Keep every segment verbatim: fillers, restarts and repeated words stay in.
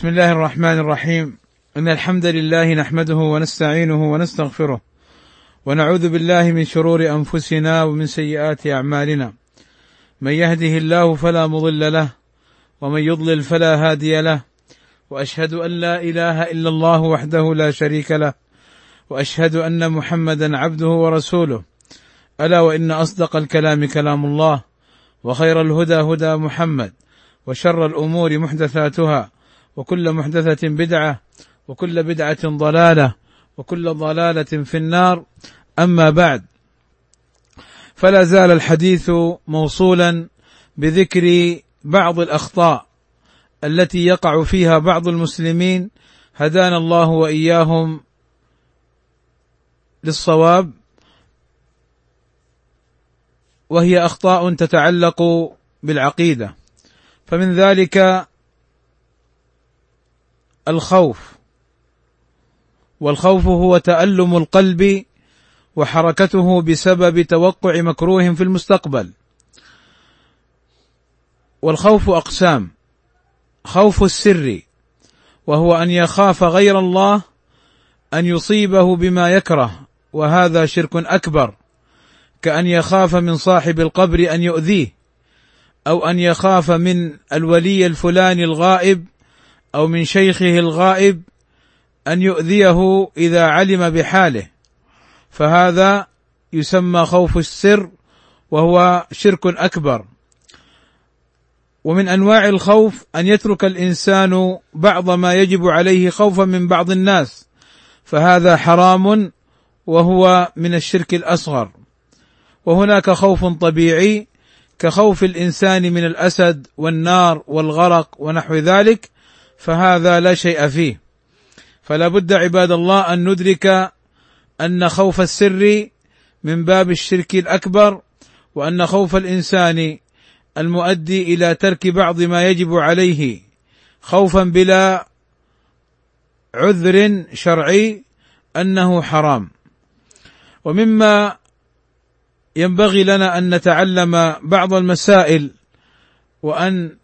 بسم الله الرحمن الرحيم. إن الحمد لله نحمده ونستعينه ونستغفره ونعوذ بالله من شرور أنفسنا ومن سيئات أعمالنا. من يهده الله فلا مضل له ومن يضلل فلا هادي له، وأشهد أن لا إله إلا الله وحده لا شريك له، وأشهد أن محمدا عبده ورسوله. ألا وإن أصدق الكلام كلام الله، وخير الهدى هدى محمد، وشر الأمور محدثاتها، وكل محدثة بدعة، وكل بدعة ضلالة، وكل ضلالة في النار. أما بعد، فلا زال الحديث موصولا بذكر بعض الأخطاء التي يقع فيها بعض المسلمين، هدانا الله وإياهم للصواب، وهي أخطاء تتعلق بالعقيدة. فمن ذلك الخوف، والخوف هو تألم القلب وحركته بسبب توقع مكروه في المستقبل. والخوف أقسام: خوف السر، وهو أن يخاف غير الله أن يصيبه بما يكره، وهذا شرك أكبر، كأن يخاف من صاحب القبر أن يؤذيه، أو أن يخاف من الولي الفلاني الغائب أو من شيخه الغائب أن يؤذيه إذا علم بحاله، فهذا يسمى خوف السر، وهو شرك أكبر. ومن أنواع الخوف أن يترك الإنسان بعض ما يجب عليه خوفا من بعض الناس، فهذا حرام وهو من الشرك الأصغر. وهناك خوف طبيعي كخوف الإنسان من الأسد والنار والغرق ونحو ذلك، فهذا لا شيء فيه. فلا بد عباد الله أن ندرك أن خوف السر من باب الشرك الأكبر، وأن خوف الإنسان المؤدي إلى ترك بعض ما يجب عليه خوفا بلا عذر شرعي أنه حرام. ومما ينبغي لنا أن نتعلم بعض المسائل وأن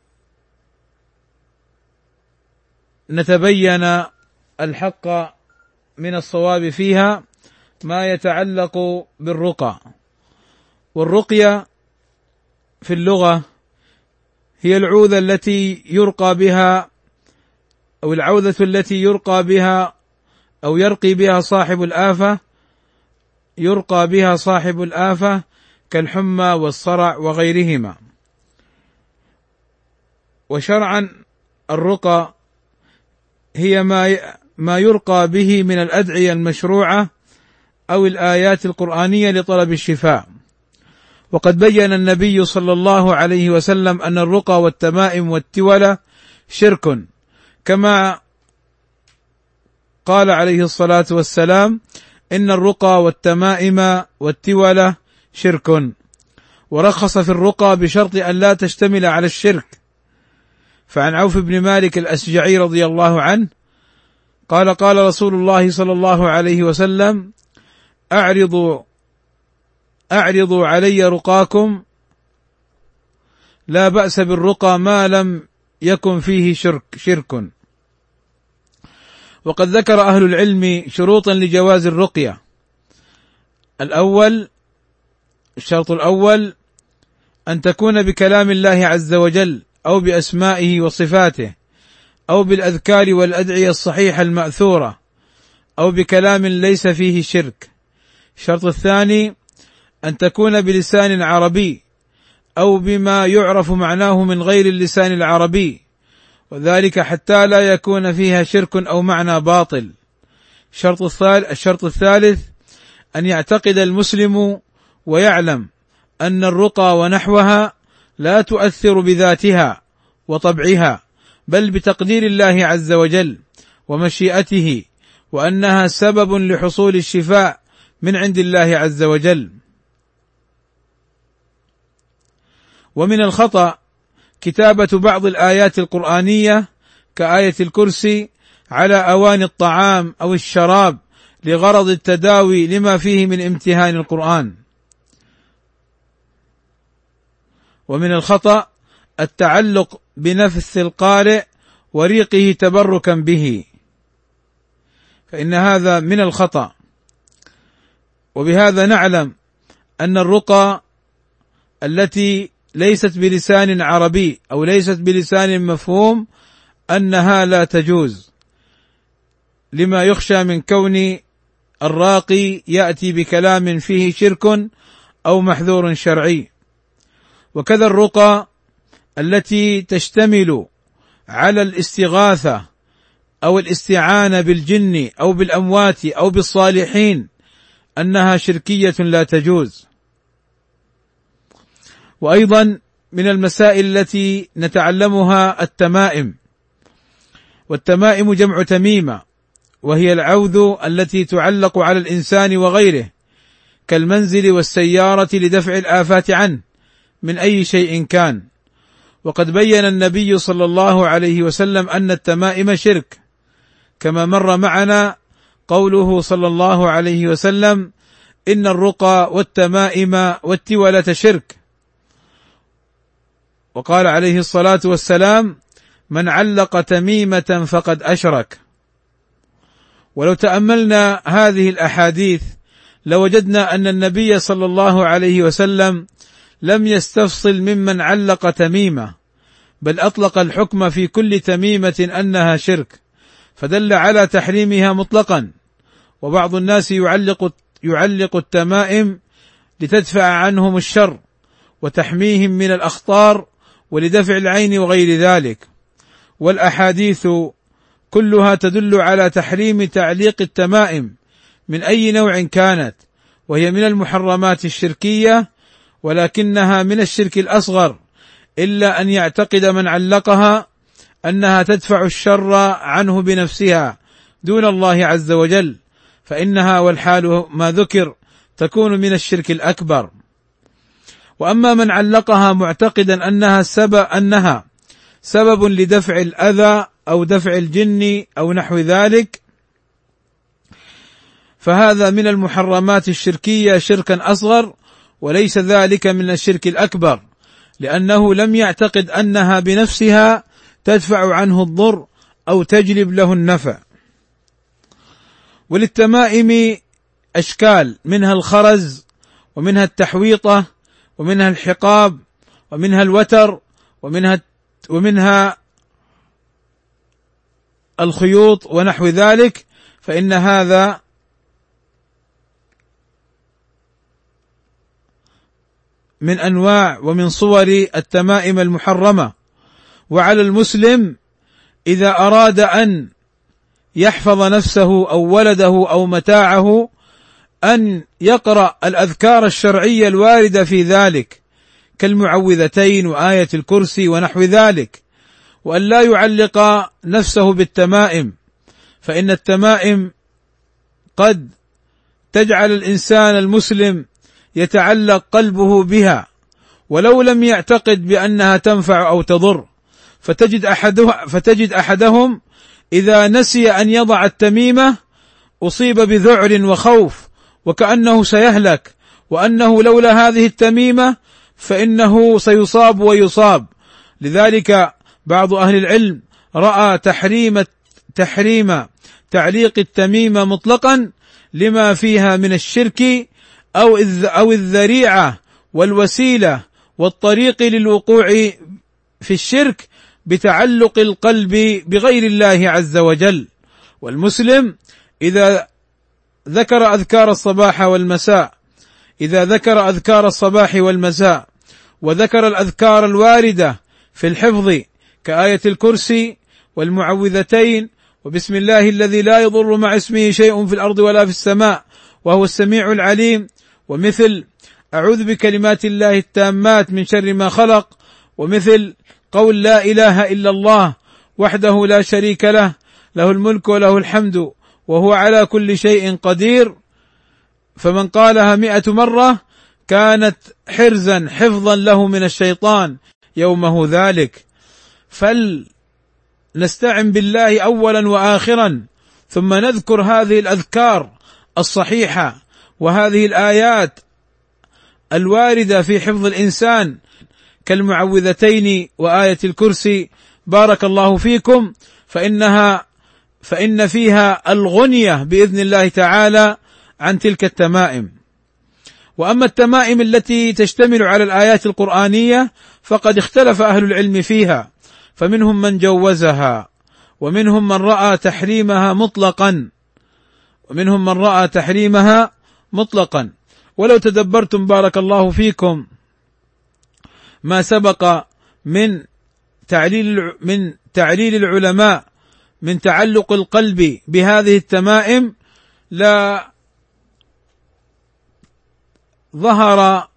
نتبين الحق من الصواب فيها، ما يتعلق بالرقى. والرقية في اللغة هي العوذة التي يرقى بها، أو العوذة التي يرقى بها أو يرقي بها صاحب الآفة، يرقى بها صاحب الآفة كالحمى والصرع وغيرهما. وشرعا الرقى هي ما ما يرقى به من الأدعية المشروعة أو الآيات القرآنية لطلب الشفاء. وقد بين النبي صلى الله عليه وسلم أن الرقى والتمائم والتولة شرك، كما قال عليه الصلاة والسلام: إن الرقى والتمائم والتولة شرك. ورخص في الرقى بشرط أن لا تشتمل على الشرك. فعن عوف بن مالك الأشجعي رضي الله عنه قال: قال رسول الله صلى الله عليه وسلم: أعرضوا أعرضوا علي رقاكم، لا بأس بالرقى ما لم يكن فيه شرك شرك. وقد ذكر أهل العلم شروطا لجواز الرقية. الأول، الشرط الأول أن تكون بكلام الله عز وجل، أو بأسمائه وصفاته، أو بالأذكار والأدعية الصحيحة المأثورة، أو بكلام ليس فيه شرك. الشرط الثاني أن تكون بلسان عربي، أو بما يعرف معناه من غير اللسان العربي، وذلك حتى لا يكون فيها شرك أو معنى باطل. الشرط الثالث أن يعتقد المسلم ويعلم أن الرقى ونحوها لا تؤثر بذاتها وطبعها، بل بتقدير الله عز وجل ومشيئته، وأنها سبب لحصول الشفاء من عند الله عز وجل. ومن الخطأ كتابة بعض الآيات القرآنية كآية الكرسي على أواني الطعام أو الشراب لغرض التداوي لما فيه من امتهان القرآن. ومن الخطأ التعلق بنفس القارئ وريقه تبركا به، فإن هذا من الخطأ. وبهذا نعلم أن الرقى التي ليست بلسان عربي أو ليست بلسان مفهوم أنها لا تجوز، لما يخشى من كون الراقي يأتي بكلام فيه شرك أو محذور شرعي. وكذا الرقى التي تشتمل على الاستغاثة أو الاستعانة بالجن أو بالأموات أو بالصالحين أنها شركية لا تجوز. وأيضا من المسائل التي نتعلمها التمائم، والتمائم جمع تميمة، وهي العوذ التي تعلق على الإنسان وغيره كالمنزل والسيارة لدفع الآفات عنه من أي شيء كان. وقد بين النبي صلى الله عليه وسلم أن التمائم شرك، كما مر معنا قوله صلى الله عليه وسلم: إن الرقى والتمائم والتولة شرك. وقال عليه الصلاة والسلام: من علق تميمة فقد أشرك. ولو تأملنا هذه الأحاديث لوجدنا أن النبي صلى الله عليه وسلم لم يستفصل ممن علق تميمة، بل أطلق الحكم في كل تميمة أنها شرك، فدل على تحريمها مطلقا. وبعض الناس يعلق يعلق التمائم لتدفع عنهم الشر وتحميهم من الأخطار ولدفع العين وغير ذلك، والأحاديث كلها تدل على تحريم تعليق التمائم من أي نوع كانت، وهي من المحرمات الشركية، ولكنها من الشرك الأصغر، إلا أن يعتقد من علقها أنها تدفع الشر عنه بنفسها دون الله عز وجل، فإنها والحال ما ذكر تكون من الشرك الأكبر. وأما من علقها معتقدا أنها سبب أنها سبب لدفع الأذى أو دفع الجن أو نحو ذلك، فهذا من المحرمات الشركية شركا أصغر، وليس ذلك من الشرك الأكبر، لأنه لم يعتقد أنها بنفسها تدفع عنه الضر أو تجلب له النفع. وللتمائم أشكال، منها الخرز، ومنها التحويطة، ومنها الحقاب، ومنها الوتر، ومنها ومنها الخيوط ونحو ذلك، فإن هذا من أنواع ومن صور التمائم المحرمة. وعلى المسلم إذا أراد أن يحفظ نفسه أو ولده أو متاعه أن يقرأ الأذكار الشرعية الواردة في ذلك كالمعوذتين وآية الكرسي ونحو ذلك، وأن لا يعلق نفسه بالتمائم، فإن التمائم قد تجعل الإنسان المسلم يتعلق قلبه بها ولو لم يعتقد بأنها تنفع أو تضر، فتجد أحده فتجد أحدهم إذا نسي أن يضع التميمة أصيب بذعر وخوف وكأنه سيهلك، وأنه لولا هذه التميمة فإنه سيصاب ويصاب. لذلك بعض أهل العلم رأى تحريم تحريم تعليق التميمة مطلقا لما فيها من الشرك أو أو الذريعة والوسيلة والطريق للوقوع في الشرك بتعلق القلب بغير الله عز وجل. والمسلم إذا ذكر أذكار الصباح والمساء إذا ذكر أذكار الصباح والمساء وذكر الأذكار الواردة في الحفظ كآية الكرسي والمعوذتين وبسم الله الذي لا يضر مع اسمه شيء في الأرض ولا في السماء وهو السميع العليم، ومثل أعوذ بكلمات الله التامات من شر ما خلق، ومثل قول لا إله إلا الله وحده لا شريك له له الملك وله الحمد وهو على كل شيء قدير، فمن قالها مئة مرة كانت حرزا حفظا له من الشيطان يومه ذلك. فلنستعن بالله أولا وآخرا، ثم نذكر هذه الأذكار الصحيحة وهذه الآيات الواردة في حفظ الإنسان كالمعوذتين وآية الكرسي بارك الله فيكم فإنها فإن فيها الغنية بإذن الله تعالى عن تلك التمائم. وأما التمائم التي تشتمل على الآيات القرآنية فقد اختلف أهل العلم فيها، فمنهم من جوزها، ومنهم من رأى تحريمها مطلقا ومنهم من رأى تحريمها مطلقا ولو تدبرتم بارك الله فيكم ما سبق من تعليل من تعليل العلماء من تعلق القلب بهذه التمائم، لا ظهر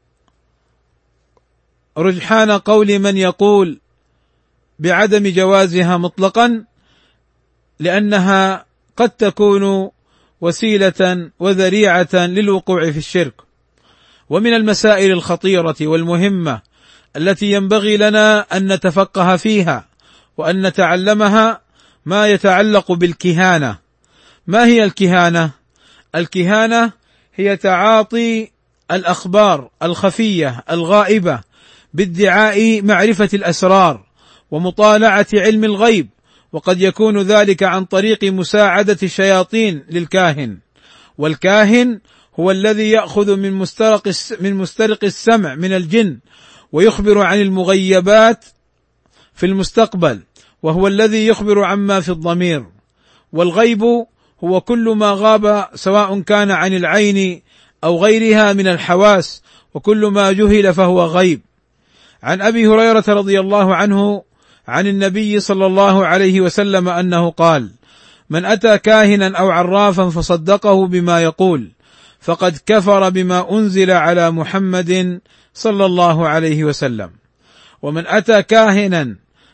رجحان قول من يقول بعدم جوازها مطلقا، لأنها قد تكون وسيلة وذريعة للوقوع في الشرك. ومن المسائل الخطيرة والمهمة التي ينبغي لنا أن نتفقه فيها وأن نتعلمها ما يتعلق بالكهانة. ما هي الكهانة؟ الكهانة هي تعاطي الأخبار الخفية الغائبة بادعاء معرفة الأسرار ومطالعة علم الغيب، وقد يكون ذلك عن طريق مساعدة الشياطين للكاهن. والكاهن هو الذي يأخذ من مسترق من مسترق السمع من الجن ويخبر عن المغيبات في المستقبل، وهو الذي يخبر عما في الضمير. والغيب هو كل ما غاب سواء كان عن العين أو غيرها من الحواس، وكل ما جهل فهو غيب. عن أبي هريرة رضي الله عنه عن النبي صلى الله عليه وسلم أنه قال: من أتى كاهنا أو عرافا فصدقه بما يقول فقد كفر بما أنزل على محمد صلى الله عليه وسلم. ومن أتى كاهنا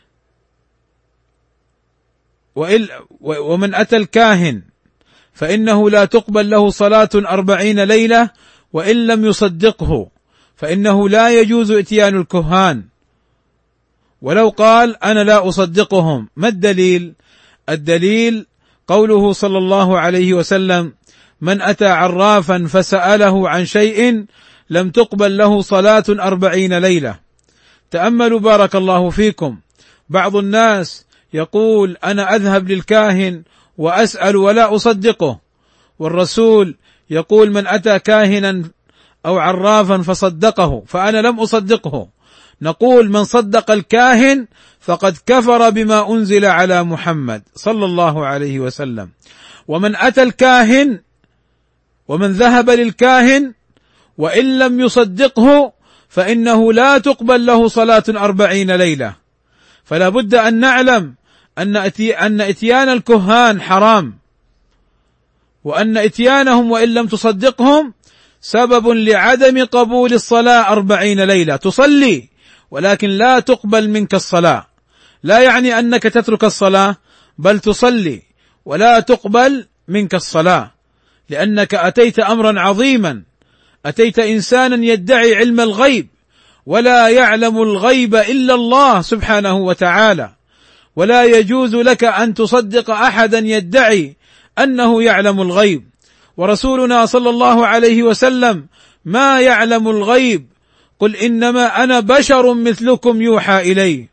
ومن أتى الكاهن فإنه لا تقبل له صلاة أربعين ليلة وإن لم يصدقه، فإنه لا يجوز إتيان الكهان. ولو قال أنا لا أصدقهم، ما الدليل؟ الدليل قوله صلى الله عليه وسلم: من أتى عرافا فسأله عن شيء لم تقبل له صلاة أربعين ليلة. تأملوا بارك الله فيكم، بعض الناس يقول أنا أذهب للكاهن وأسأل ولا أصدقه، والرسول يقول من أتى كاهنا أو عرافا فصدقه فأنا لم أصدقه. نقول من صدق الكاهن فقد كفر بما أنزل على محمد صلى الله عليه وسلم. ومن أتى الكاهن ومن ذهب للكاهن وإن لم يصدقه فإنه لا تقبل له صلاة أربعين ليلة. فلا بد أن نعلم أن أن إتيان الكهان حرام، وأن إتيانهم وإن لم تصدقهم سبب لعدم قبول الصلاة أربعين ليلة. تصلي ولكن لا تقبل منك الصلاة، لا يعني أنك تترك الصلاة، بل تصلي ولا تقبل منك الصلاة، لأنك أتيت أمرا عظيما، أتيت إنسانا يدعي علم الغيب، ولا يعلم الغيب إلا الله سبحانه وتعالى، ولا يجوز لك أن تصدق أحدا يدعي أنه يعلم الغيب. ورسولنا صلى الله عليه وسلم ما يعلم الغيب، قل إنما أنا بشر مثلكم يوحى إلي.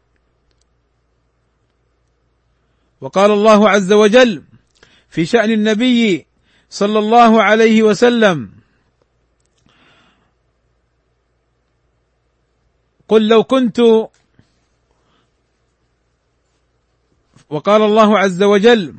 وقال الله عز وجل في شأن النبي صلى الله عليه وسلم: قل لو كنت وقال الله عز وجل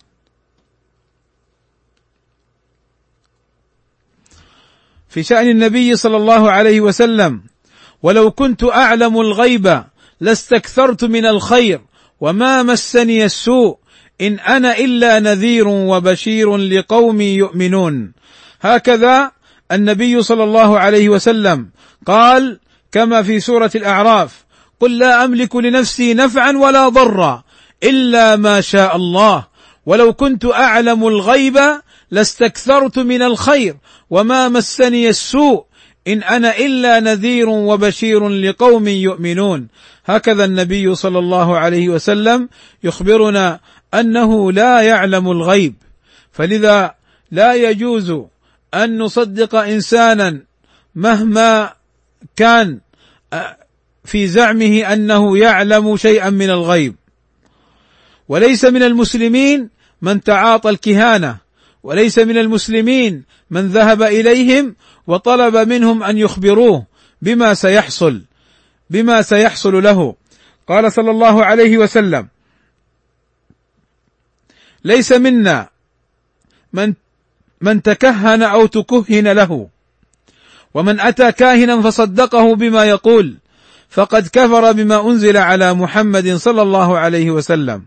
في شأن النبي صلى الله عليه وسلم: ولو كنت أعلم الغيب لاستكثرت من الخير وما مسني السوء إن أنا إلا نذير وبشير لقوم يؤمنون. هكذا النبي صلى الله عليه وسلم قال كما في سورة الأعراف: قل لا أملك لنفسي نفعا ولا ضرا إلا ما شاء الله ولو كنت أعلم الغيب لاستكثرت من الخير وما مسني السوء إن أنا إلا نذير وبشير لقوم يؤمنون. هكذا النبي صلى الله عليه وسلم يخبرنا أنه لا يعلم الغيب، فلذا لا يجوز أن نصدق إنسانا مهما كان في زعمه أنه يعلم شيئا من الغيب. وليس من المسلمين من تعاطى الكهانة، وليس من المسلمين من ذهب إليهم وطلب منهم أن يخبروه بما سيحصل بما سيحصل له. قال صلى الله عليه وسلم: ليس منا من من تكهن أو تكهن له، ومن أتى كاهنا فصدقه بما يقول فقد كفر بما أنزل على محمد صلى الله عليه وسلم.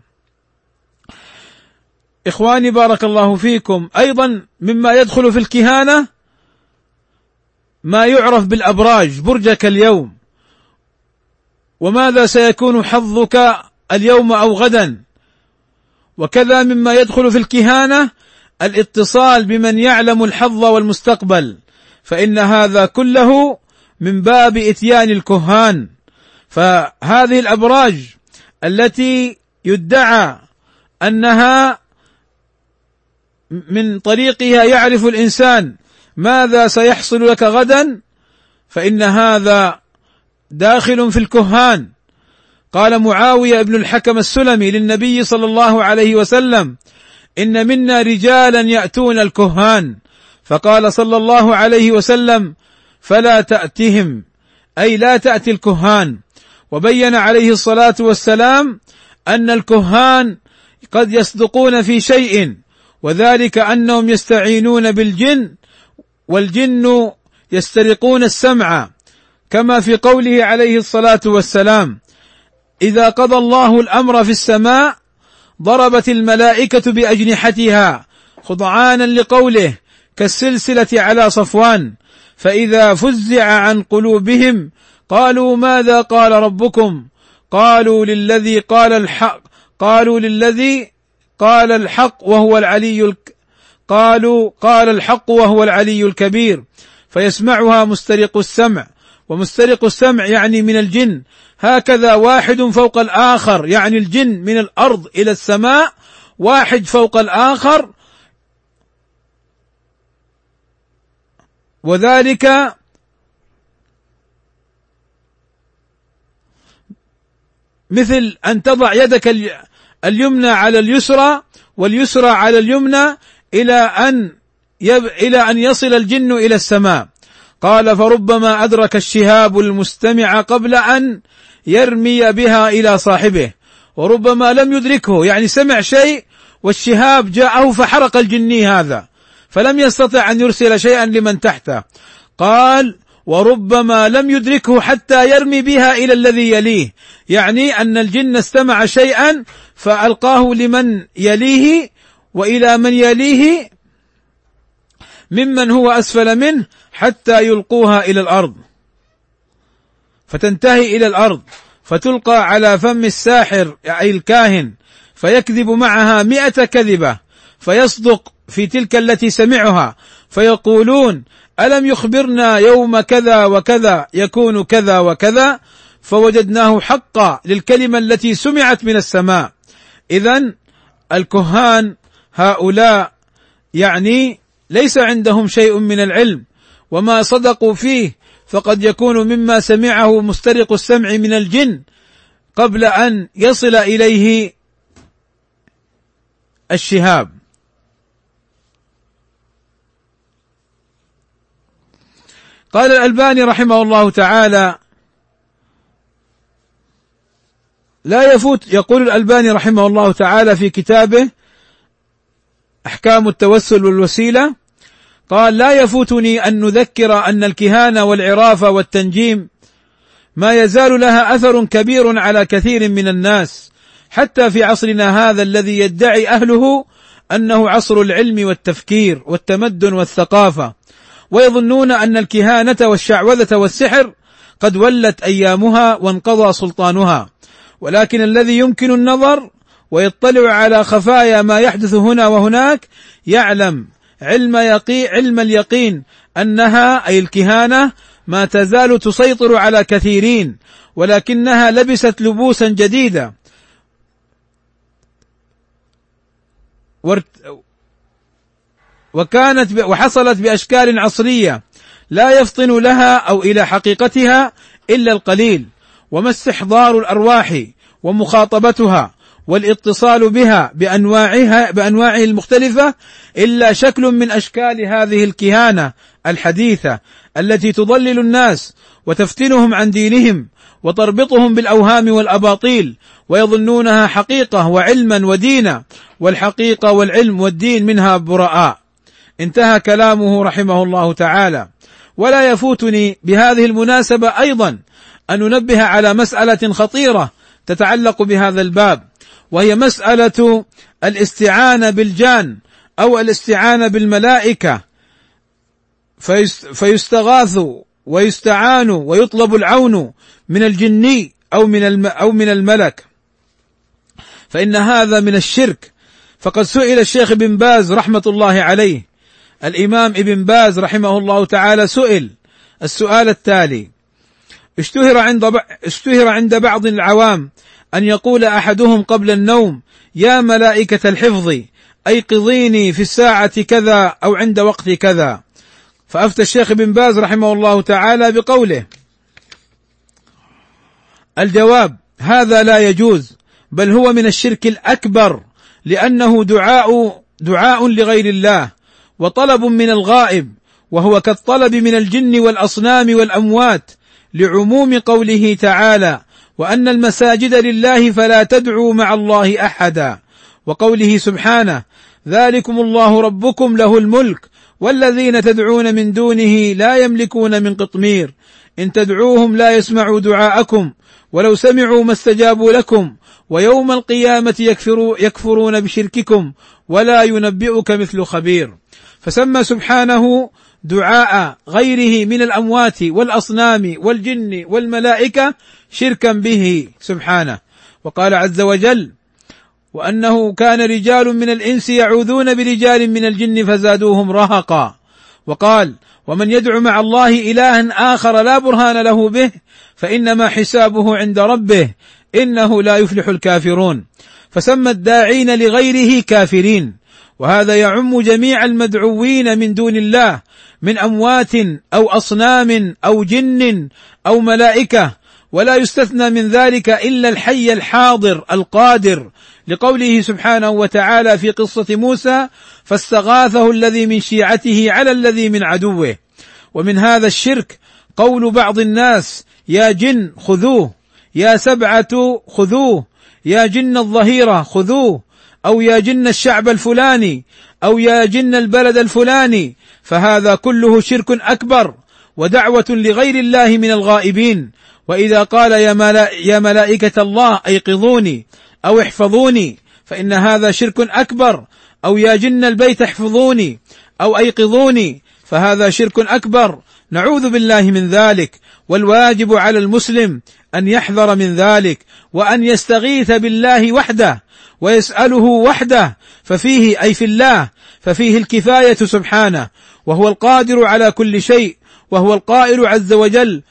إخواني بارك الله فيكم، أيضا مما يدخل في الكهانة ما يعرف بالأبراج، برجك اليوم، وماذا سيكون حظك اليوم أو غدا. وكذا مما يدخل في الكهانة الاتصال بمن يعلم الحظ والمستقبل، فإن هذا كله من باب إتيان الكهان. فهذه الأبراج التي يدعى أنها من طريقها يعرف الإنسان ماذا سيحصل لك غدا، فإن هذا داخل في الكهان. قال معاوية بن الحكم السلمي للنبي صلى الله عليه وسلم: إن منا رجالا يأتون الكهان، فقال صلى الله عليه وسلم: فلا تأتهم، أي لا تأتي الكهان. وبين عليه الصلاة والسلام أن الكهان قد يصدقون في شيء، وذلك أنهم يستعينون بالجن، والجن يسترقون السمع، كما في قوله عليه الصلاة والسلام: إذا قضى الله الأمر في السماء ضربت الملائكة بأجنحتها خضعانا لقوله كالسلسلة على صفوان، فإذا فزع عن قلوبهم قالوا ماذا قال ربكم؟ قالوا للذي قال الحق قالوا للذي قال الحق وهو العلي الك قالوا قال الحق وهو العلي الكبير، فيسمعها مسترق السمع، ومسترق السمع يعني من الجن، هكذا واحد فوق الآخر، يعني الجن من الأرض إلى السماء واحد فوق الآخر، وذلك مثل أن تضع يدك اليمنى على اليسرى واليسرى على اليمنى إلى أن يب... إلى أن يصل الجن إلى السماء. قال: فربما أدرك الشهاب المستمع قبل أن يرمي بها إلى صاحبه، وربما لم يدركه، يعني سمع شيء والشهاب جاءه فحرق الجني هذا، فلم يستطع أن يرسل شيئا لمن تحته. قال: وربما لم يدركه حتى يرمي بها إلى الذي يليه، يعني أن الجن استمع شيئا فألقاه لمن يليه وإلى من يليه ممن هو أسفل منه حتى يلقوها إلى الأرض، فتنتهي إلى الأرض، فتلقى على فم الساحر أي الكاهن، فيكذب معها مئة كذبة، فيصدق في تلك التي سمعها، فيقولون: ألم يخبرنا يوم كذا وكذا يكون كذا وكذا، فوجدناه حقا للكلمة التي سمعت من السماء. إذن الكهان هؤلاء يعني ليس عندهم شيء من العلم، وما صدقوا فيه فقد يكون مما سمعه مسترق السمع من الجن قبل أن يصل إليه الشهاب. قال الألباني رحمه الله تعالى: لا يفوت يقول الألباني رحمه الله تعالى في كتابه أحكام التوسل والوسيلة، قال: لا يفوتني أن نذكر أن الكهانة والعرافة والتنجيم ما يزال لها أثر كبير على كثير من الناس، حتى في عصرنا هذا الذي يدعي أهله أنه عصر العلم والتفكير والتمدن والثقافة، ويظنون أن الكهانة والشعوذة والسحر قد ولت أيامها وانقضى سلطانها. ولكن الذي يمكن النظر ويطلع على خفايا ما يحدث هنا وهناك يعلم علم يقين علم اليقين أنها أي الكهانة ما تزال تسيطر على كثيرين، ولكنها لبست لبوسا جديدة وكانت وحصلت بأشكال عصرية لا يفطن لها أو إلى حقيقتها إلا القليل، وما استحضار الأرواح ومخاطبتها والاتصال بها بأنواعها بأنواعه المختلفة إلا شكل من أشكال هذه الكهانة الحديثة التي تضلل الناس وتفتنهم عن دينهم وتربطهم بالأوهام والأباطيل ويظنونها حقيقة وعلما ودينا، والحقيقة والعلم والدين منها براء. انتهى كلامه رحمه الله تعالى. ولا يفوتني بهذه المناسبة أيضا أن ننبه على مسألة خطيرة تتعلق بهذا الباب، وهي مسألة الاستعانة بالجان أو الاستعانة بالملائكة، فيستغاث ويستعان ويطلب العون من الجني أو من أو من الملك، فإن هذا من الشرك. فقد سئل الشيخ ابن باز رحمة الله عليه، الإمام ابن باز رحمه الله تعالى سئل السؤال التالي: اشتهر عند اشتهر عند بعض العوام أن يقول أحدهم قبل النوم: يا ملائكة الحفظ أيقظيني في الساعة كذا أو عند وقت كذا. فأفتى الشيخ ابن باز رحمه الله تعالى بقوله: الجواب: هذا لا يجوز، بل هو من الشرك الأكبر، لأنه دعاء دعاء لغير الله وطلب من الغائب، وهو كالطلب من الجن والأصنام والأموات، لعموم قوله تعالى: وأن المساجد لله فلا تدعوا مع الله أحدا، وقوله سبحانه: ذلكم الله ربكم له الملك والذين تدعون من دونه لا يملكون من قطمير إن تدعوهم لا يسمعوا دعاءكم ولو سمعوا ما استجابوا لكم ويوم القيامة يكفروا يكفرون بشرككم ولا ينبئك مثل خبير. فسمى سبحانه دعاء غيره من الأموات والأصنام والجن والملائكة شركا به سبحانه. وقال عز وجل: وأنه كان رجال من الإنس يعوذون برجال من الجن فزادوهم رهقا. وقال: ومن يدعو مع الله إلها آخر لا برهان له به فإنما حسابه عند ربه إنه لا يفلح الكافرون. فسمى الداعين لغيره كافرين، وهذا يعم جميع المدعوين من دون الله من أموات أو أصنام أو جن أو ملائكة، ولا يستثنى من ذلك إلا الحي الحاضر القادر، لقوله سبحانه وتعالى في قصة موسى: فاستغاثه الذي من شيعته على الذي من عدوه. ومن هذا الشرك قول بعض الناس: يا جن خذوه، يا سبعة خذوه، يا جن الظهيرة خذوه، أو يا جن الشعب الفلاني، أو يا جن البلد الفلاني، فهذا كله شرك أكبر ودعوة لغير الله من الغائبين. وإذا قال يا, ملا يا ملائكة الله أيقظوني أو احفظوني فإن هذا شرك أكبر، أو يا جن البيت احفظوني أو أيقظوني فهذا شرك أكبر، نعوذ بالله من ذلك. والواجب على المسلم أن يحذر من ذلك، وأن يستغيث بالله وحده ويسأله وحده، ففيه أي في الله ففيه الكفاية سبحانه، وهو القادر على كل شيء، وهو القائل عز وجل: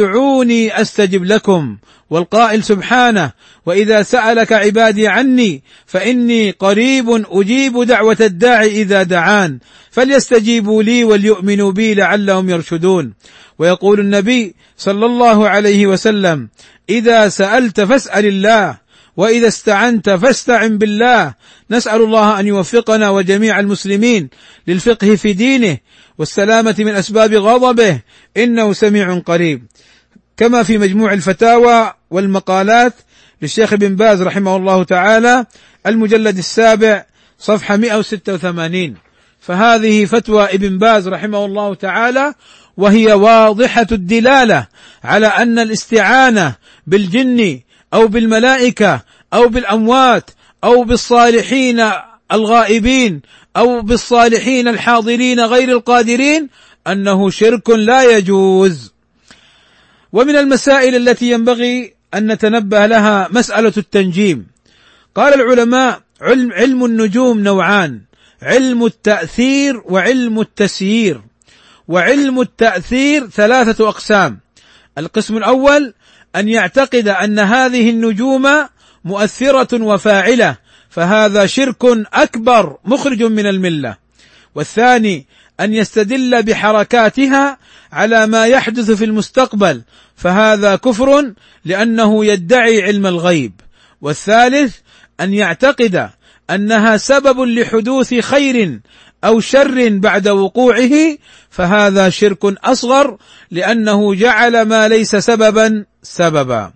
ادعوني أستجب لكم، والقائل سبحانه: وإذا سألك عبادي عني فإني قريب أجيب دعوة الداعي إذا دعان فليستجيبوا لي وليؤمنوا بي لعلهم يرشدون. ويقول النبي صلى الله عليه وسلم: إذا سألت فاسأل الله، وإذا استعنت فاستعن بالله. نسأل الله أن يوفقنا وجميع المسلمين للفقه في دينه والسلامة من أسباب غضبه، إنه سميع قريب. كما في مجموع الفتاوى والمقالات للشيخ ابن باز رحمه الله تعالى المجلد السابع صفحة مئة وستة وثمانين. فهذه فتوى ابن باز رحمه الله تعالى، وهي واضحة الدلالة على أن الاستعانة بالجن أو بالملائكة أو بالأموات أو بالصالحين الغائبين أو بالصالحين الحاضرين غير القادرين أنه شرك لا يجوز. ومن المسائل التي ينبغي أن نتنبه لها مسألة التنجيم. قال العلماء: علم, علم النجوم نوعان: علم التأثير وعلم التسيير. وعلم التأثير ثلاثة أقسام: القسم الأول أن يعتقد أن هذه النجوم مؤثرة وفاعلة، فهذا شرك أكبر مخرج من الملة. والثاني أن يستدل بحركاتها على ما يحدث في المستقبل، فهذا كفر لأنه يدعي علم الغيب. والثالث أن يعتقد أنها سبب لحدوث خير أو شر بعد وقوعه، فهذا شرك أصغر لأنه جعل ما ليس سببا سببا.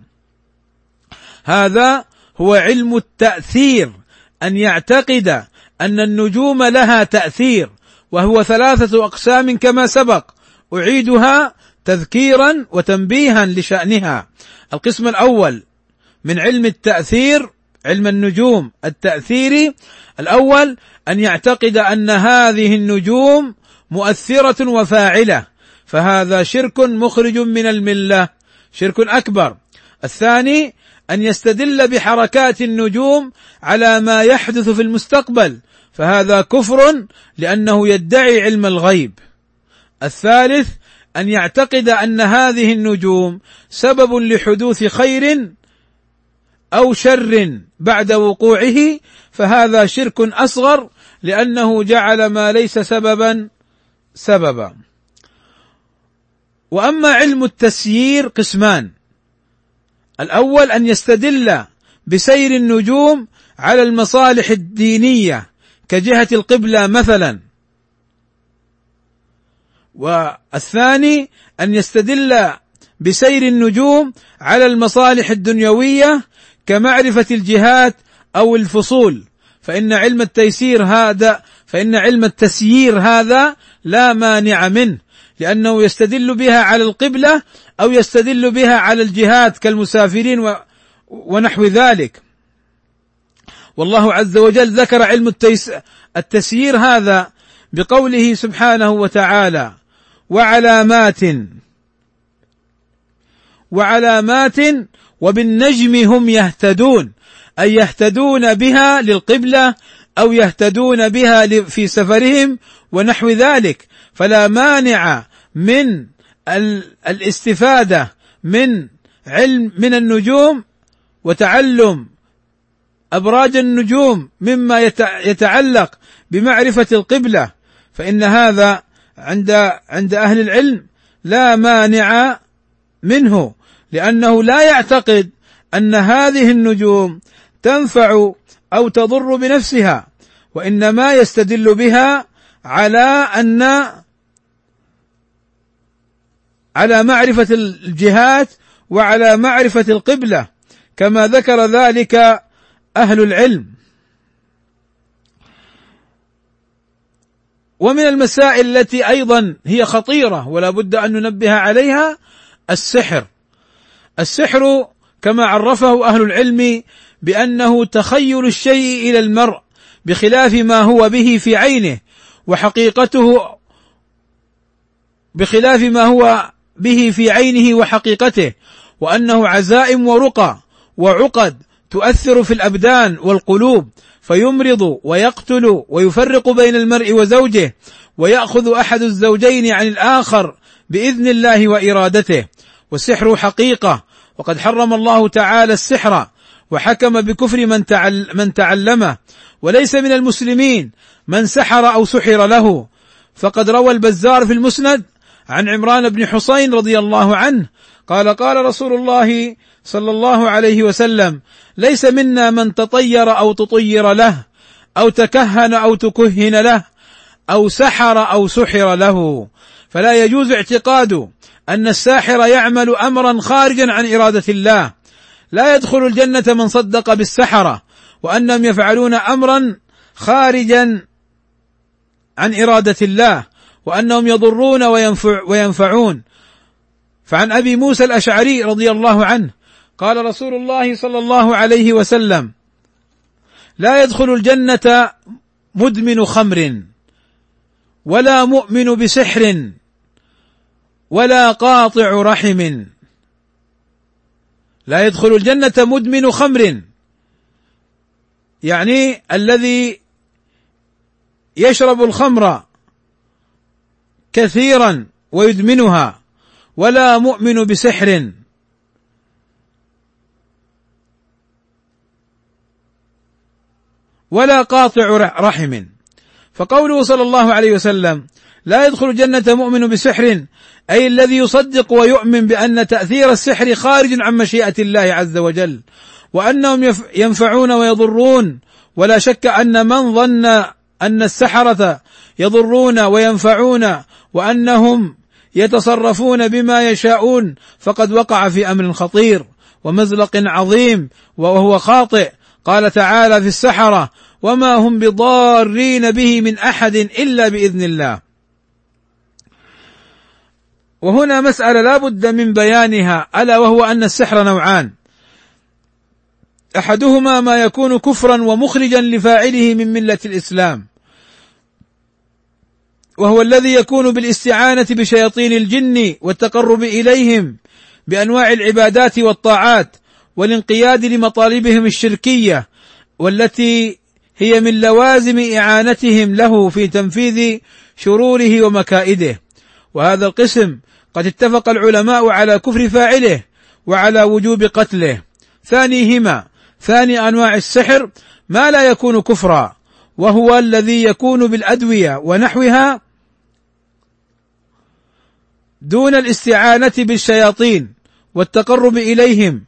هذا هو علم التأثير، أن يعتقد أن النجوم لها تأثير، وهو ثلاثة أقسام كما سبق، أعيدها تذكيرا وتنبيها لشأنها. القسم الأول من علم التأثير، علم النجوم التأثيري، الأول أن يعتقد أن هذه النجوم مؤثرة وفاعلة، فهذا شرك مخرج من الملة، شرك أكبر. الثاني أن يستدل بحركات النجوم على ما يحدث في المستقبل، فهذا كفر لأنه يدعي علم الغيب. الثالث أن يعتقد أن هذه النجوم سبب لحدوث خير أو شر بعد وقوعه، فهذا شرك أصغر لأنه جعل ما ليس سببا سببا. وأما علم التسيير قسمان، الأول أن يستدل بسير النجوم على المصالح الدينية كجهة القبلة مثلا، والثاني أن يستدل بسير النجوم على المصالح الدنيوية كمعرفة الجهات أو الفصول، فإن علم التيسير هذا فإن علم التسيير هذا لا مانع منه، لأنه يستدل بها على القبلة أو يستدل بها على الجهات كالمسافرين ونحو ذلك. والله عز وجل ذكر علم التسيير هذا بقوله سبحانه وتعالى: وعلامات وعلامات وبالنجم هم يهتدون، أي يهتدون بها للقبلة أو يهتدون بها في سفرهم ونحو ذلك. فلا مانع من الاستفادة من علم من النجوم وتعلم أبراج النجوم مما يتعلق بمعرفة القبلة، فإن هذا عند عند أهل العلم لا مانع منه، لأنه لا يعتقد أن هذه النجوم تنفع أو تضر بنفسها، وإنما يستدل بها على أن على معرفة الجهات وعلى معرفة القبلة، كما ذكر ذلك أهل العلم. ومن المسائل التي أيضا هي خطيرة ولا بد أن ننبه عليها السحر. السحر كما عرفه أهل العلم بأنه تخيل الشيء إلى المرء بخلاف ما هو به في عينه، وحقيقته بخلاف ما هو به في عينه وحقيقته، وأنه عزائم ورقى وعقد تؤثر في الأبدان والقلوب، فيمرض ويقتل ويفرق بين المرء وزوجه، ويأخذ أحد الزوجين عن الآخر بإذن الله وإرادته. والسحر حقيقة، وقد حرم الله تعالى السحر وحكم بكفر من تعل من تعلمه، وليس من المسلمين من سحر أو سحر له. فقد روى البزار في المسند عن عمران بن حسين رضي الله عنه قال: قال رسول الله صلى الله عليه وسلم: ليس منا من تطير أو تطير له، أو تكهن أو تكهن له، أو سحر أو سحر له. فلا يجوز اعتقاد أن الساحر يعمل أمرا خارجا عن إرادة الله. لا يدخل الجنة من صدق بالسحرة، وأنهم يفعلون أمرا خارجا عن إرادة الله، وأنهم يضرون وينفع وينفعون. فعن أبي موسى الأشعري رضي الله عنه قال رسول الله صلى الله عليه وسلم: لا يدخل الجنة مدمن خمر، ولا مؤمن بسحر، ولا قاطع رحم. لا يدخل الجنة مدمن خمر، يعني الذي يشرب الخمر كثيرا ويدمنها، ولا مؤمن بسحر، ولا قاطع رحم. فقوله صلى الله عليه وسلم: لا يدخل الجنة مؤمن بسحر، أي الذي يصدق ويؤمن بأن تأثير السحر خارج عن مشيئة الله عز وجل، وأنهم ينفعون ويضرون. ولا شك أن من ظن أن السحرة يضرون وينفعون وأنهم يتصرفون بما يشاءون فقد وقع في أمر خطير ومزلق عظيم وهو خاطئ. قال تعالى في السحرة: وما هم بضارين به من أحد إلا بإذن الله. وهنا مسألة لا بد من بيانها، ألا وهو أن السحر نوعان: أحدهما ما يكون كفرا ومخرجا لفاعله من ملة الإسلام، وهو الذي يكون بالاستعانة بشياطين الجن والتقرب إليهم بأنواع العبادات والطاعات والانقياد لمطالبهم الشركية، والتي هي من لوازم إعانتهم له في تنفيذ شروره ومكائده. وهذا القسم قد اتفق العلماء على كفر فاعله وعلى وجوب قتله. ثانيهما ثاني أنواع السحر ما لا يكون كفرا، وهو الذي يكون بالأدوية ونحوها دون الاستعانة بالشياطين والتقرب إليهم،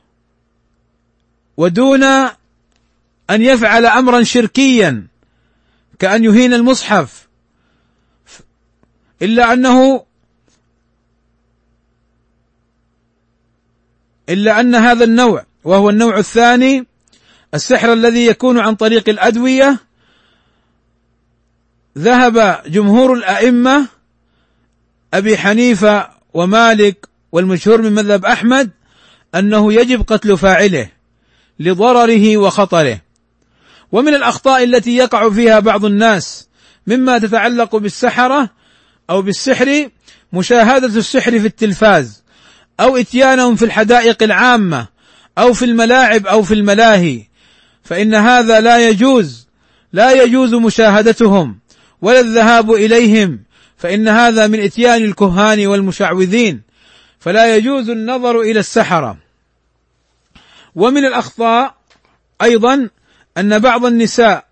ودون أن يفعل أمرا شركيا كأن يهين المصحف، إلا أنه إلا أن هذا النوع، وهو النوع الثاني، السحر الذي يكون عن طريق الأدوية، ذهب جمهور الأئمة أبي حنيفة ومالك والمشهور من مذهب أحمد أنه يجب قتل فاعله لضرره وخطره. ومن الأخطاء التي يقع فيها بعض الناس مما تتعلق بالسحرة أو بالسحر مشاهدة السحر في التلفاز، أو إتيانهم في الحدائق العامة أو في الملاعب أو في الملاهي، فإن هذا لا يجوز لا يجوز مشاهدتهم ولا الذهاب إليهم، فإن هذا من إتيان الكهان والمشعوذين، فلا يجوز النظر إلى السحرة. ومن الأخطاء أيضا أن بعض النساء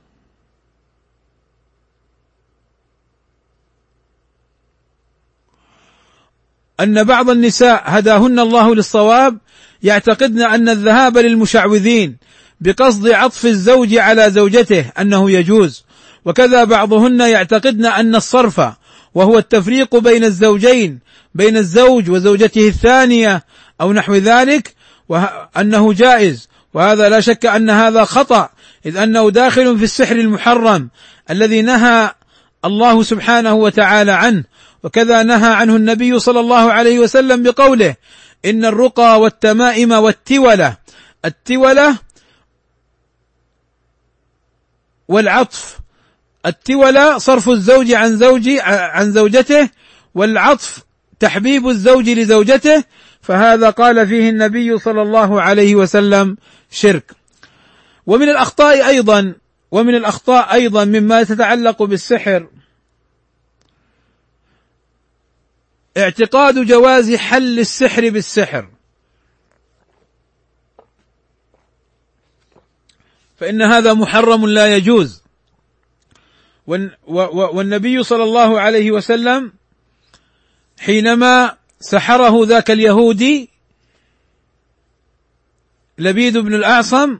أن بعض النساء هداهن الله للصواب يعتقدن أن الذهاب للمشعوذين بقصد عطف الزوج على زوجته أنه يجوز، وكذا بعضهن يعتقدن أن الصرف، وهو التفريق بين الزوجين بين الزوج وزوجته الثانية أو نحو ذلك، وأنه جائز، وهذا لا شك أن هذا خطأ، إذ أنه داخل في السحر المحرم الذي نهى الله سبحانه وتعالى عنه، وكذا نهى عنه النبي صلى الله عليه وسلم بقوله: إن الرقى والتمائم والتولة، التولة والعطف، التولة صرف الزوج عن زوجي عن زوجته، والعطف تحبيب الزوج لزوجته، فهذا قال فيه النبي صلى الله عليه وسلم شرك. ومن الأخطاء أيضا ومن الأخطاء أيضا مما تتعلق بالسحر اعتقاد جواز حل السحر بالسحر، فإن هذا محرم لا يجوز. والنبي صلى الله عليه وسلم حينما سحره ذاك اليهودي لبيد بن الأعصم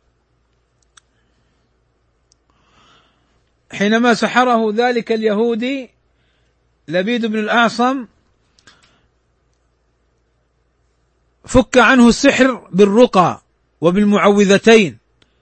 حينما سحره ذلك اليهودي لبيد بن الأعصم فك عنه السحر بالرقى وبالمعوذتين.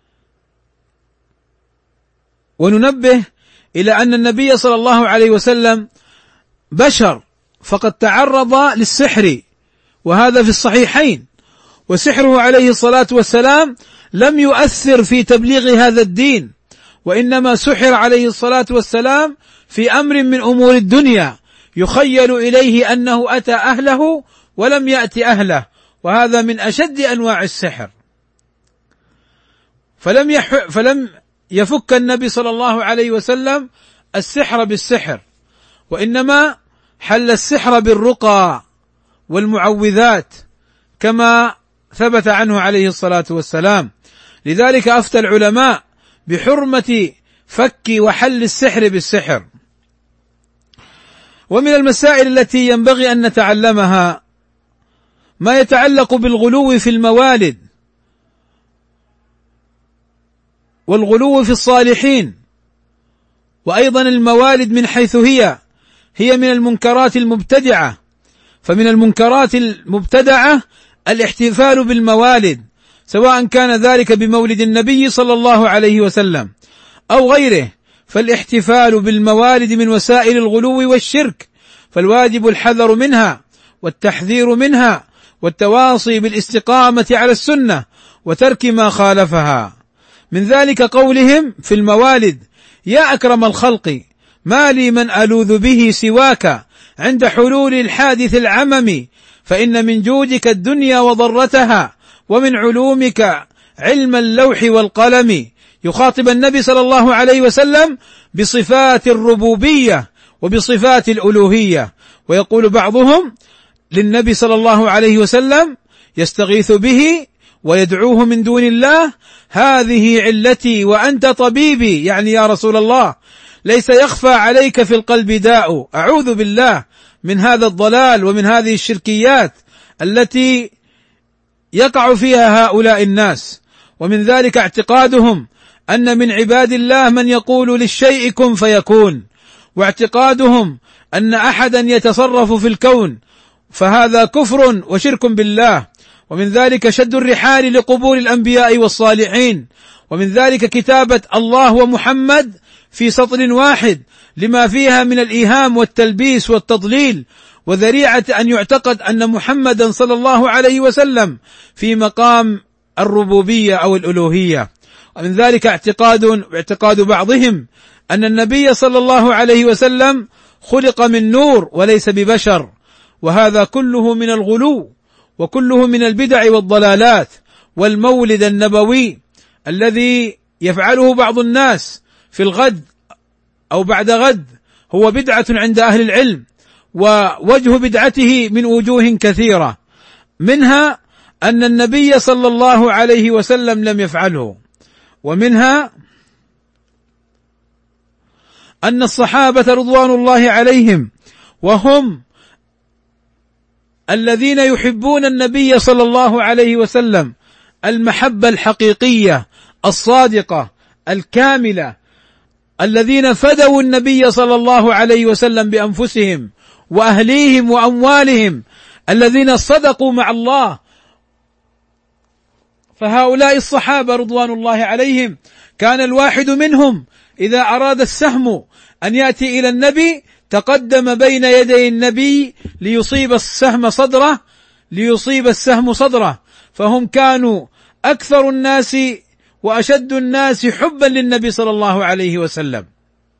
وننبه إلى أن النبي صلى الله عليه وسلم بشر، فقد تعرض للسحر، وهذا في الصحيحين، وسحره عليه الصلاة والسلام لم يؤثر في تبليغ هذا الدين، وإنما سحر عليه الصلاة والسلام في أمر من أمور الدنيا يخيل إليه أنه أتى أهله ولم يأت أهله، وهذا من أشد أنواع السحر. فلم يح... فلم يفك النبي صلى الله عليه وسلم السحر بالسحر، وإنما حل السحر بالرقى والمعوذات كما ثبت عنه عليه الصلاة والسلام. لذلك أفتى العلماء بحرمة فك وحل السحر بالسحر. ومن المسائل التي ينبغي أن نتعلمها ما يتعلق بالغلو في الموالد والغلو في الصالحين، وأيضا الموالد من حيث هي هي من المنكرات المبتدعة. فمن المنكرات المبتدعة الاحتفال بالموالد، سواء كان ذلك بمولد النبي صلى الله عليه وسلم أو غيره، فالاحتفال بالموالد من وسائل الغلو والشرك، فالواجب الحذر منها والتحذير منها والتواصي بالاستقامة على السنة وترك ما خالفها. من ذلك قولهم في الموالد: يا أكرم الخلق ما لي من ألوذ به سواك عند حلول الحادث العمم، فإن من جودك الدنيا وضرتها ومن علومك علم اللوح والقلم. يخاطب النبي صلى الله عليه وسلم بصفات الربوبية وبصفات الألوهية، ويقول بعضهم للنبي صلى الله عليه وسلم يستغيث به ويدعوه من دون الله: هذه علتي وأنت طبيبي، يعني يا رسول الله ليس يخفى عليك في القلب داء. أعوذ بالله من هذا الضلال ومن هذه الشركيات التي يقع فيها هؤلاء الناس. ومن ذلك اعتقادهم أن من عباد الله من يقول للشيء كن فيكون، واعتقادهم أن أحدا يتصرف في الكون، فهذا كفر وشرك بالله. ومن ذلك شد الرحال لقبور الأنبياء والصالحين، ومن ذلك كتابة الله ومحمد في سطر واحد لما فيها من الإيهام والتلبيس والتضليل، وذريعة أن يعتقد أن محمدا صلى الله عليه وسلم في مقام الربوبية أو الألوهية. ومن ذلك اعتقاد اعتقاد بعضهم أن النبي صلى الله عليه وسلم خلق من نور وليس ببشر، وهذا كله من الغلو وكله من البدع والضلالات. والمولد النبوي الذي يفعله بعض الناس في الغد أو بعد غد هو بدعة عند أهل العلم، ووجه بدعته من وجوه كثيرة، منها أن النبي صلى الله عليه وسلم لم يفعله، ومنها أن الصحابة رضوان الله عليهم وهم الذين يحبون النبي صلى الله عليه وسلم المحبة الحقيقية الصادقة الكاملة، الذين فدوا النبي صلى الله عليه وسلم بأنفسهم وأهليهم وأموالهم، الذين صدقوا مع الله. فهؤلاء الصحابة رضوان الله عليهم كان الواحد منهم إذا أراد السهم أن يأتي إلى النبي تقدم بين يدي النبي ليصيب السهم صدره ليصيب السهم صدره فهم كانوا أكثر الناس وأشد الناس حبا للنبي صلى الله عليه وسلم،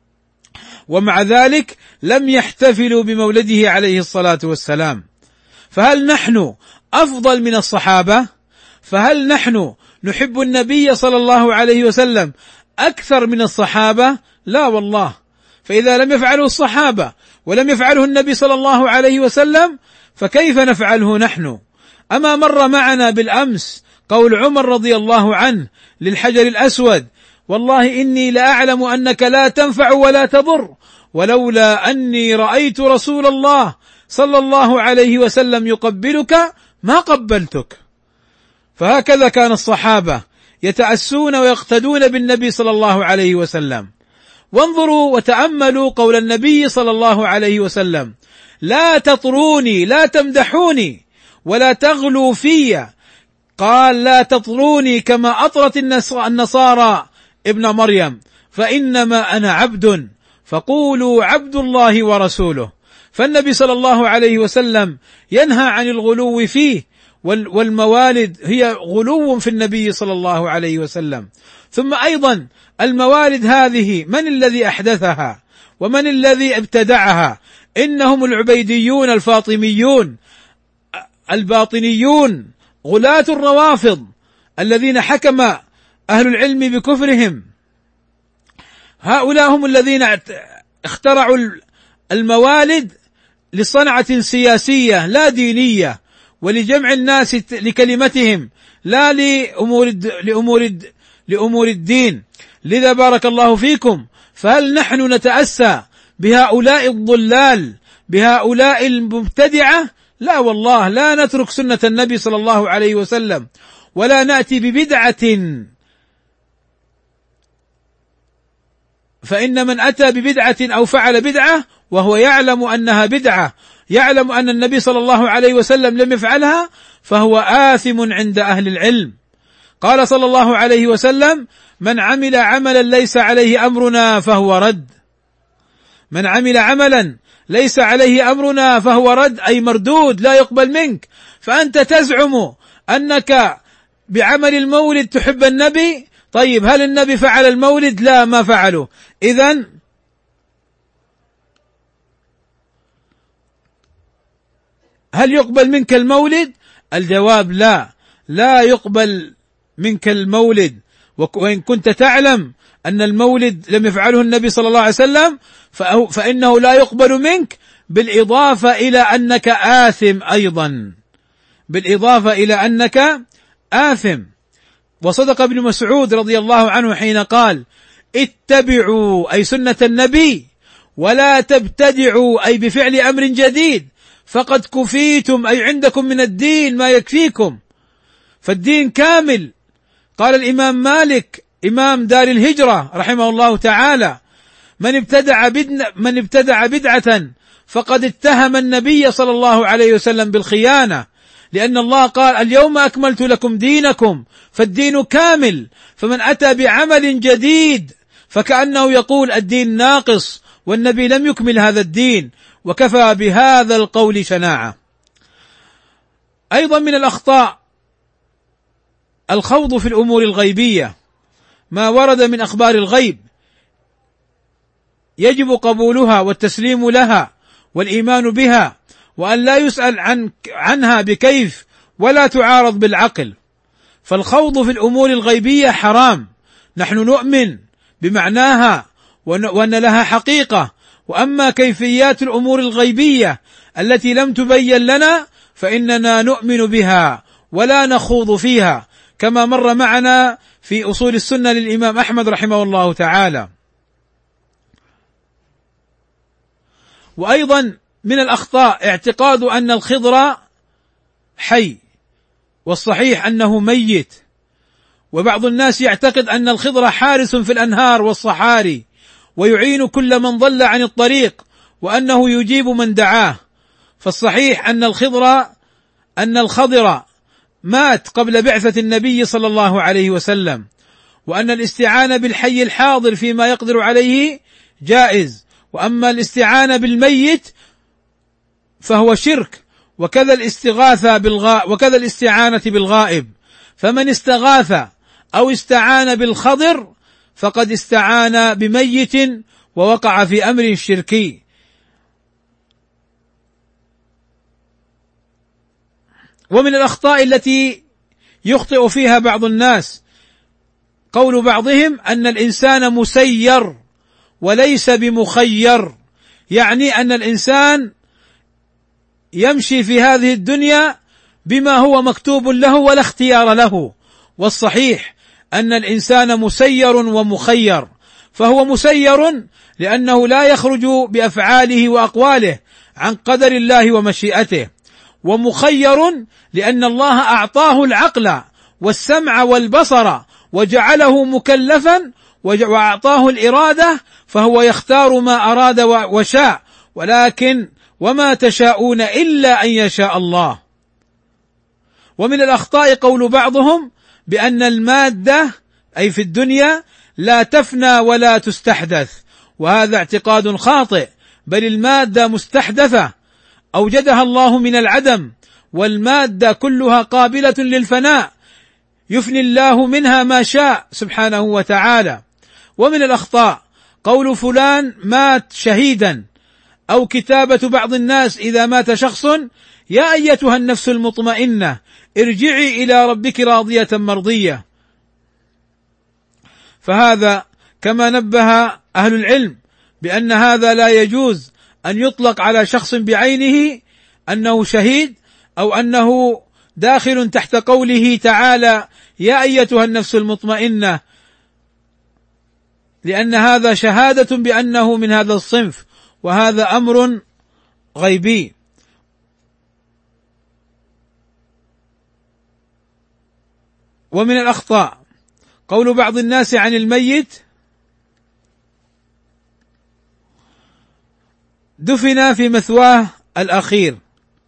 ومع ذلك لم يحتفلوا بمولده عليه الصلاة والسلام. فهل نحن أفضل من الصحابة؟ فهل نحن نحب النبي صلى الله عليه وسلم أكثر من الصحابة؟ لا والله. فإذا لم يفعله الصحابة ولم يفعله النبي صلى الله عليه وسلم فكيف نفعله نحن؟ أما مر معنا بالأمس قول عمر رضي الله عنه للحجر الأسود: والله إني لأعلم أنك لا تنفع ولا تضر، ولولا أني رأيت رسول الله صلى الله عليه وسلم يقبلك ما قبلتك. فهكذا كان الصحابة يتأسون ويقتدون بالنبي صلى الله عليه وسلم. وانظروا وتأملوا قول النبي صلى الله عليه وسلم: لا تطروني، لا تمدحوني ولا تغلوا في. قال: لا تطروني كما أطرت النصارى ابن مريم، فإنما أنا عبد فقولوا عبد الله ورسوله. فالنبي صلى الله عليه وسلم ينهى عن الغلو فيه، والموالد هي غلو في النبي صلى الله عليه وسلم. ثم أيضا الموالد هذه من الذي أحدثها ومن الذي ابتدعها؟ إنهم العبيديون الفاطميون الباطنيون غلاة الروافض الذين حكم أهل العلم بكفرهم. هؤلاء هم الذين اخترعوا الموالد لصنعة سياسية لا دينية، ولجمع الناس لكلمتهم لا لأمور لأمور لأمور الدين. لذا بارك الله فيكم، فهل نحن نتأسى بهؤلاء الضلال، بهؤلاء المبتدعة؟ لا والله، لا نترك سنة النبي صلى الله عليه وسلم، ولا نأتي ببدعة، فإن من أتى ببدعة أو فعل بدعة وهو يعلم أنها بدعة، يعلم أن النبي صلى الله عليه وسلم لم يفعلها، فهو آثم عند أهل العلم. قال صلى الله عليه وسلم: من عمل عملا ليس عليه أمرنا فهو رد. من عمل عملا ليس عليه أمرنا فهو رد، أي مردود، لا يقبل منك. فأنت تزعم أنك بعمل المولد تحب النبي، طيب هل النبي فعل المولد؟ لا، ما فعله. إذن هل يقبل منك المولد؟ الجواب لا، لا يقبل منك المولد. وإن كنت تعلم أن المولد لم يفعله النبي صلى الله عليه وسلم فإنه لا يقبل منك، بالإضافة إلى أنك آثم أيضا، بالإضافة إلى أنك آثم. وصدق ابن مسعود رضي الله عنه حين قال: اتبعوا، أي سنة النبي، ولا تبتدعوا، أي بفعل أمر جديد، فقد كفيتم، أي عندكم من الدين ما يكفيكم، فالدين كامل. قال الإمام مالك إمام دار الهجرة رحمه الله تعالى: من ابتدع بدعة من ابتدع بدعة فقد اتهم النبي صلى الله عليه وسلم بالخيانة، لأن الله قال: اليوم أكملت لكم دينكم، فالدين كامل. فمن أتى بعمل جديد فكأنه يقول الدين ناقص، والنبي لم يكمل هذا الدين، وكفى بهذا القول شناعة. أيضا من الأخطاء الخوض في الأمور الغيبية، ما ورد من أخبار الغيب يجب قبولها والتسليم لها والإيمان بها، وأن لا يسأل عن عنها بكيف ولا تعارض بالعقل. فالخوض في الأمور الغيبية حرام، نحن نؤمن بمعناها وأن لها حقيقة، وأما كيفيات الأمور الغيبية التي لم تبين لنا فإننا نؤمن بها ولا نخوض فيها، كما مر معنا في أصول السنة للإمام أحمد رحمه الله تعالى. وأيضا من الأخطاء اعتقاد أن الخضر حي، والصحيح أنه ميت. وبعض الناس يعتقد أن الخضر حارس في الأنهار والصحاري، ويعين كل من ضل عن الطريق، وأنه يجيب من دعاه. فالصحيح أن الخضر أن الخضر مات قبل بعثة النبي صلى الله عليه وسلم، وأن الاستعانة بالحي الحاضر فيما يقدر عليه جائز، وأما الاستعانة بالميت فهو شرك، وكذا الاستغاثة بالغائب وكذا الاستعانة بالغائب. فمن استغاث أو استعان بالخضر فقد استعان بميت ووقع في أمر شركي. ومن الأخطاء التي يخطئ فيها بعض الناس قول بعضهم أن الإنسان مسير وليس بمخير، يعني أن الإنسان يمشي في هذه الدنيا بما هو مكتوب له ولا اختيار له. والصحيح أن الإنسان مسير ومخير، فهو مسير لأنه لا يخرج بأفعاله وأقواله عن قدر الله ومشيئته، ومخير لأن الله أعطاه العقل والسمع والبصر وجعله مكلفا وأعطاه الإرادة، فهو يختار ما أراد وشاء، ولكن وما تشاءون إلا أن يشاء الله. ومن الأخطاء قول بعضهم بأن المادة أي في الدنيا لا تفنى ولا تستحدث، وهذا اعتقاد خاطئ، بل المادة مستحدثة أوجدها الله من العدم، والمادة كلها قابلة للفناء يفني الله منها ما شاء سبحانه وتعالى. ومن الأخطاء قول فلان مات شهيدا، أو كتابة بعض الناس إذا مات شخص: يا أيتها النفس المطمئنة ارجعي إلى ربك راضية مرضية. فهذا كما نبه أهل العلم بأن هذا لا يجوز أن يطلق على شخص بعينه أنه شهيد، أو أنه داخل تحت قوله تعالى: يا أيتها النفس المطمئنة، لأن هذا شهادة بأنه من هذا الصنف، وهذا أمر غيبي. ومن الأخطاء قول بعض الناس عن الميت: دفن في مثواه الأخير،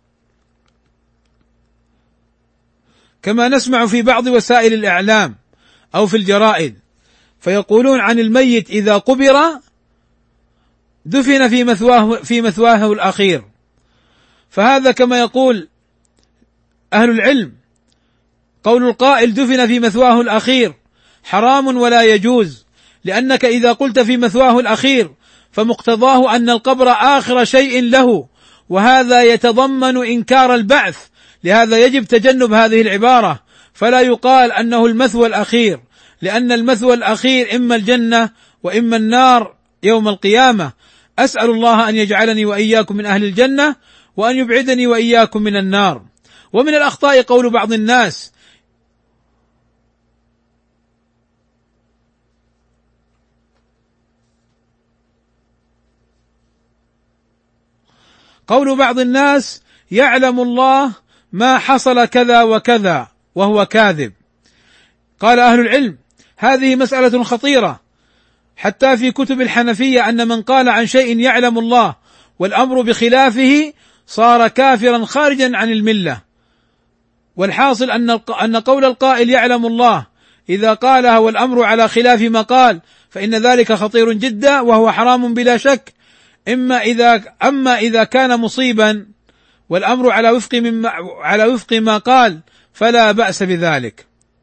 كما نسمع في بعض وسائل الإعلام أو في الجرائد، فيقولون عن الميت إذا قبر دفن في مثواه في مثواه الأخير. فهذا كما يقول أهل العلم، قول القائل دفن في مثواه الأخير حرام ولا يجوز، لأنك إذا قلت في مثواه الأخير فمقتضاه أن القبر آخر شيء له، وهذا يتضمن إنكار البعث. لهذا يجب تجنب هذه العبارة، فلا يقال أنه المثوى الأخير، لأن المثوى الأخير إما الجنة وإما النار يوم القيامة. أسأل الله أن يجعلني وإياكم من أهل الجنة، وأن يبعدني وإياكم من النار. ومن الأخطاء قول بعض الناس: قول بعض الناس يعلم الله ما حصل كذا وكذا، وهو كاذب. قال أهل العلم: هذه مسألة خطيرة، حتى في كتب الحنفية أن من قال عن شيء يعلم الله والأمر بخلافه صار كافرا خارجا عن الملة. والحاصل أن أن قول القائل يعلم الله إذا قالها والأمر على خلاف ما قال فإن ذلك خطير جدا، وهو حرام بلا شك. إما إذا أما إذا كان مصيبا والأمر على وفق مما على وفق ما قال فلا بأس بذلك.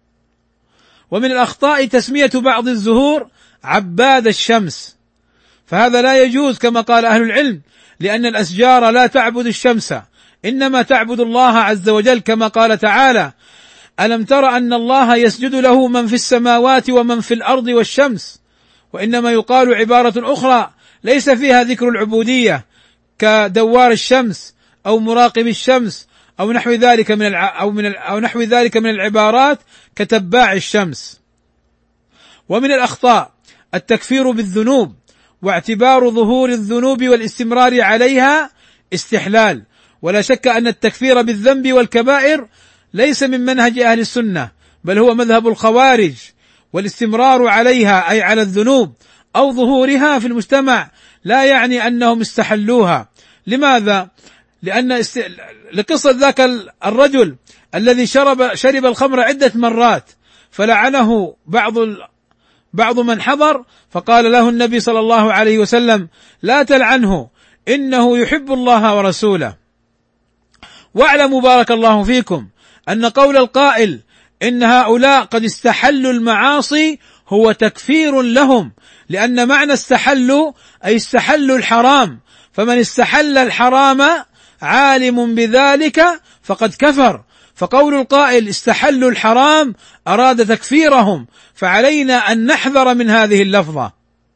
ومن الأخطاء تسمية بعض الزهور عباد الشمس، فهذا لا يجوز كما قال أهل العلم، لأن الأشجار لا تعبد الشمس، إنما تعبد الله عز وجل، كما قال تعالى: ألم تر أن الله يسجد له من في السماوات ومن في الأرض والشمس. وإنما يقال عبارة أخرى ليس فيها ذكر العبودية، كدوار الشمس أو مراقب الشمس أو نحو ذلك من الع... أو من ال... أو نحو ذلك من العبارات كتباع الشمس. ومن الأخطاء التكفير بالذنوب، واعتبار ظهور الذنوب والاستمرار عليها استحلال. ولا شك أن التكفير بالذنب والكبائر ليس من منهج أهل السنة، بل هو مذهب الخوارج. والاستمرار عليها أي على الذنوب أو ظهورها في المجتمع لا يعني أنهم استحلوها. لماذا؟ لأن است... لقصة ذاك الرجل الذي شرب شرب الخمر عدة مرات، فلعنه بعض ال... بعض من حضر، فقال له النبي صلى الله عليه وسلم: لا تلعنه إنه يحب الله ورسوله. واعلموا بارك الله فيكم أن قول القائل إن هؤلاء قد استحلوا المعاصي هو تكفير لهم، لأن معنى استحلوا أي استحلوا الحرام، فمن استحل الحرام عالم بذلك فقد كفر. فقول القائل استحلوا الحرام أراد تكفيرهم، فعلينا أن نحذر من هذه اللفظة.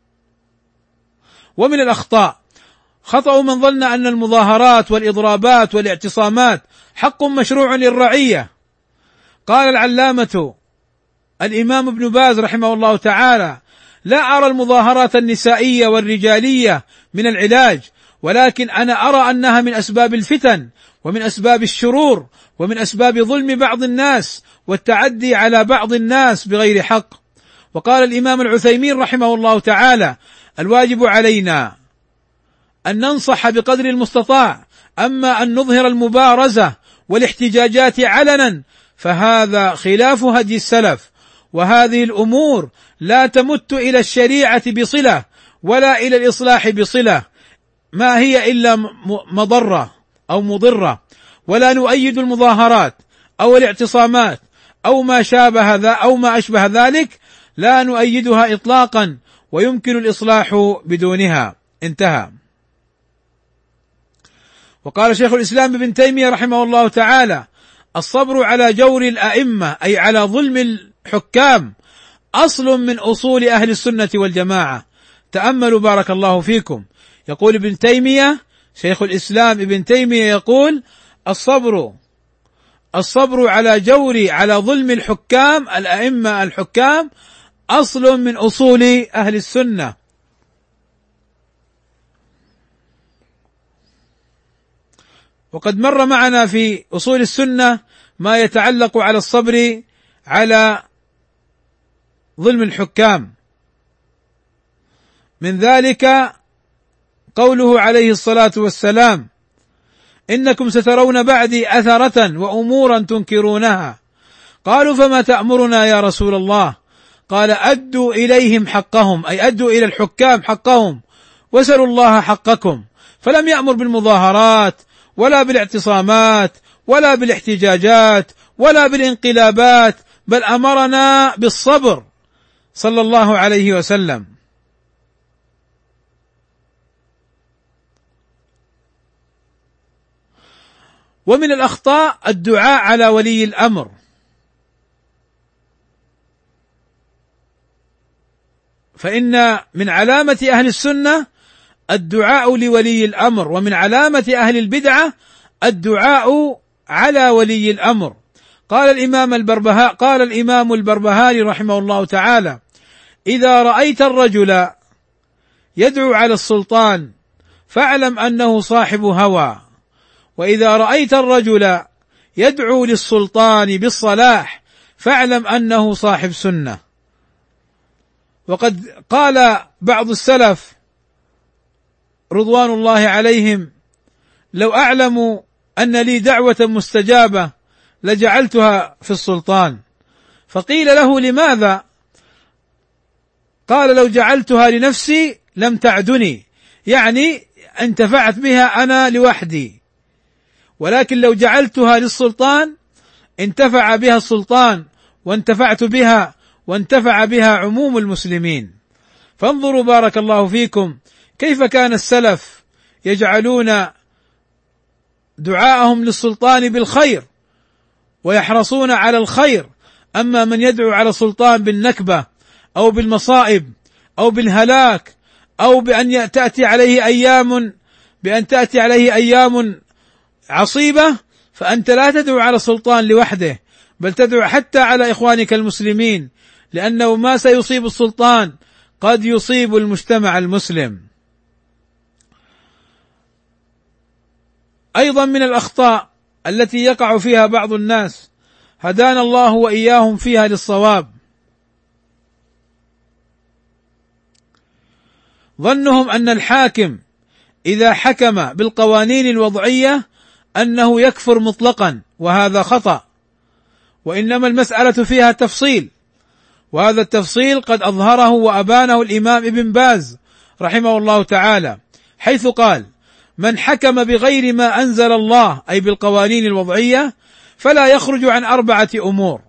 ومن الأخطاء خطأ من ظن أن المظاهرات والإضرابات والاعتصامات حق مشروع للرعية. قال العلامة الإمام ابن باز رحمه الله تعالى: لا أرى المظاهرات النسائية والرجالية من العلاج، ولكن أنا أرى أنها من أسباب الفتن ومن أسباب الشرور ومن أسباب ظلم بعض الناس والتعدي على بعض الناس بغير حق. وقال الإمام العثيمين رحمه الله تعالى: الواجب علينا أن ننصح بقدر المستطاع، أما أن نظهر المبارزة والاحتجاجات علنا فهذا خلاف هدي السلف، وهذه الأمور لا تمت إلى الشريعة بصلة ولا إلى الإصلاح بصلة، ما هي إلا مضرة أو مضرة. ولا نؤيد المظاهرات أو الاعتصامات أو ما شابه ذا أو ما أشبه ذلك، لا نؤيدها إطلاقا، ويمكن الإصلاح بدونها. انتهى. وقال شيخ الإسلام ابن تيمية رحمه الله تعالى: الصبر على جور الأئمة أي على ظلم الحكام أصل من أصول أهل السنة والجماعة. تأملوا بارك الله فيكم. يقول ابن تيمية شيخ الإسلام ابن تيمية يقول: الصبر الصبر على جور على ظلم الحكام الأئمة الحكام أصل من أصول أهل السنة. وقد مر معنا في أصول السنة ما يتعلق على الصبر على ظلم الحكام، من ذلك قوله عليه الصلاة والسلام: إنكم سترون بعدي أثرة وأمورا تنكرونها. قالوا: فما تأمرنا يا رسول الله؟ قال: أدوا إليهم حقهم، أي أدوا إلى الحكام حقهم، وسلوا الله حقكم. فلم يأمر بالمظاهرات ولا بالاعتصامات ولا بالاحتجاجات ولا بالانقلابات، بل أمرنا بالصبر صلى الله عليه وسلم. ومن الأخطاء الدعاء على ولي الأمر، فإن من علامة أهل السنة الدعاء لولي الأمر، ومن علامة أهل البدعة الدعاء على ولي الأمر. قال الإمام البربهاري قال الإمام البربهاري رحمه الله تعالى: إذا رأيت الرجل يدعو على السلطان فاعلم أنه صاحب هوى، وإذا رأيت الرجل يدعو للسلطان بالصلاح فاعلم أنه صاحب سنة. وقد قال بعض السلف رضوان الله عليهم: لو أعلم أن لي دعوة مستجابة لجعلتها في السلطان. فقيل له: لماذا؟ قال: لو جعلتها لنفسي لم تعدني، يعني انتفعت بها أنا لوحدي، ولكن لو جعلتها للسلطان انتفع بها السلطان وانتفعت بها وانتفع بها عموم المسلمين. فانظروا بارك الله فيكم كيف كان السلف يجعلون دعاءهم للسلطان بالخير ويحرصون على الخير. أما من يدعو على السلطان بالنكبة أو بالمصائب أو بالهلاك أو بأن تأتي عليه أيام بأن تأتي عليه أيام عصيبة، فأنت لا تدعو على السلطان لوحده، بل تدعو حتى على إخوانك المسلمين، لأنه ما سيصيب السلطان قد يصيب المجتمع المسلم. أيضا من الأخطاء التي يقع فيها بعض الناس هدانا الله وإياهم فيها للصواب، ظنهم أن الحاكم إذا حكم بالقوانين الوضعية أنه يكفر مطلقا، وهذا خطأ، وإنما المسألة فيها تفصيل، وهذا التفصيل قد أظهره وأبانه الإمام ابن باز رحمه الله تعالى، حيث قال: من حكم بغير ما أنزل الله، أي بالقوانين الوضعية، فلا يخرج عن أربعة أمور.